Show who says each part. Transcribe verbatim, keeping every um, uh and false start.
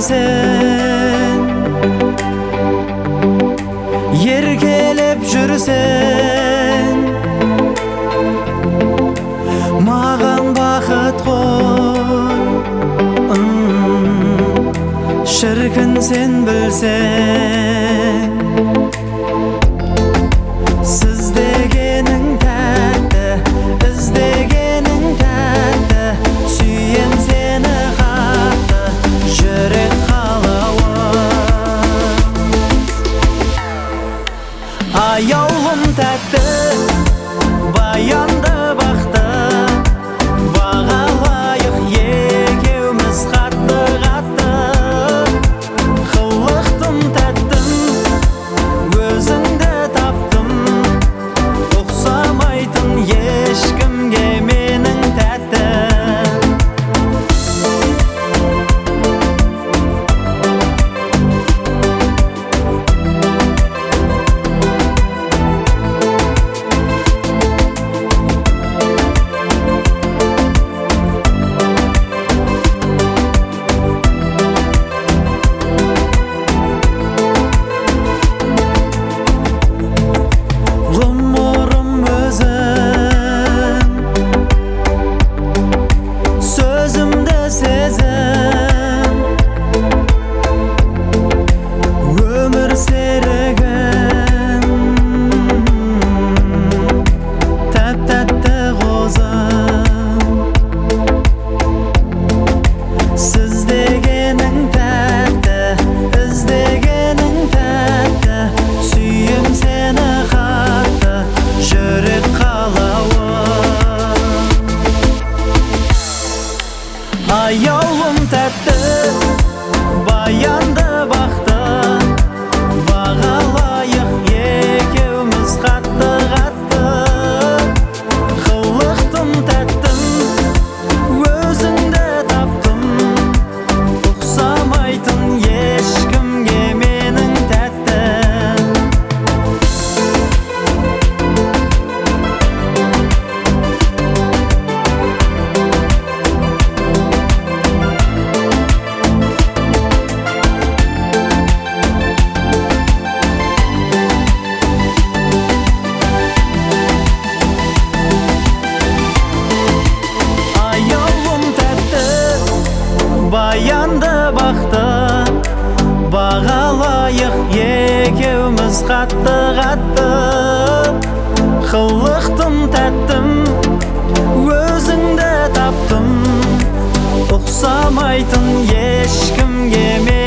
Speaker 1: жүрсең, еркелеп жүрсең, маған бақыт қой. Шіркін сен білсең, сіздегенің тәтті, іздегенің тәтті, сүйем сені қатты, жүрек қалауы. Аяулым тәтті, баянды бақты, бағалайық екеуміз қатты қатты. Қылықтым тәттім, өзіңді таптым, ұқсамайтын ешкімге менің тәттім. Аяулым тәтті, баянды бақты, бағалайық екеуміз қатты қатты. Қылықтым тәттім, өзіңді таптым, ұқсамайтын ешкімге менің тәттім. Баянды бақты, бағалайық екеуміз қатты қатты. Қылықтым тәттім, өзіңді таптым, ұқсамайтын ешкімге мен